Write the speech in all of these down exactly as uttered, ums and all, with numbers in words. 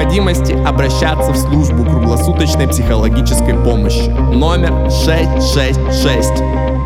необходимости обращаться в службу круглосуточной психологической помощи. Номер шесть шесть шесть.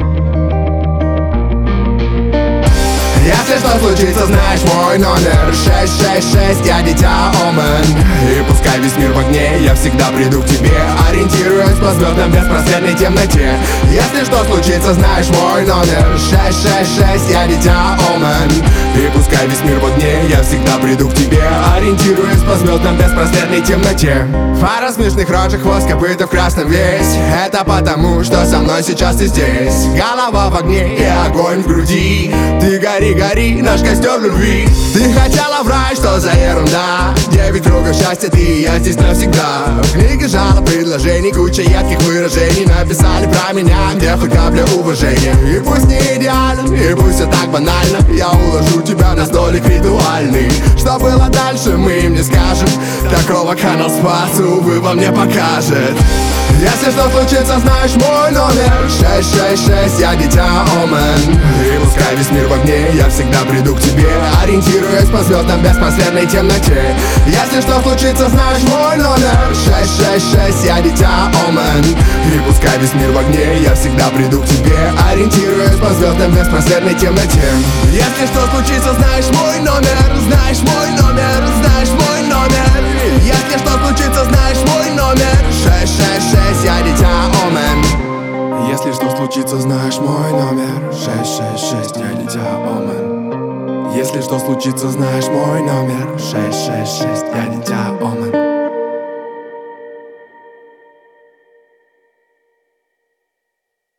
Если что случится, знаешь мой номер шесть шесть шесть, я дитя Омен. И пускай весь мир в огне, я всегда приду к тебе, ориентируясь по звездам в беспросветной темноте. Если что случится, знаешь мой номер шесть шесть шесть, я дитя Омен. И пускай весь мир в огне, я всегда приду к тебе, ориентируясь по звездам в беспросветной темноте. Фара смешных рожек, хвост копыта в красном весь. Это потому, что со мной сейчас ты здесь. Голова в огне и огонь в груди. Ты гори, гори, наш костер любви. Ты хотела в рай, что за ерунда? Девять кругов счастья, ты и я здесь навсегда. В книге жалоб, предложений, куча едких выражений. Написали про меня, где хоть капля уважения. И пусть не идеально, и пусть все так банально, я уложу тебя на столик ритуальный. Что было дальше, мы им не скажем. Такого канал Спас, увы, вам не покажет. Если что случится, знаешь мой номер шесть шесть шесть, я дитя Омен. И пускай весь мир в огне, я всегда приду к тебе, ориентируясь по звездам в беспросветной темноте. Если что случится, знаешь мой номер шесть шесть шесть, я дитя Омен. И пускай весь мир в огне, я всегда приду к тебе, ориентируясь по звездам в беспросветной темноте. Если что случится, знаешь мой номер, знаешь мой номер, знаешь мой номер. Если что случится, знаешь мой номер шесть шесть шесть, я дитя Омен. Если что случится, знаешь мой номер шесть шесть шесть, я дитя Омен. Если что случится, знаешь мой номер шесть шесть шесть, я дитя Омен.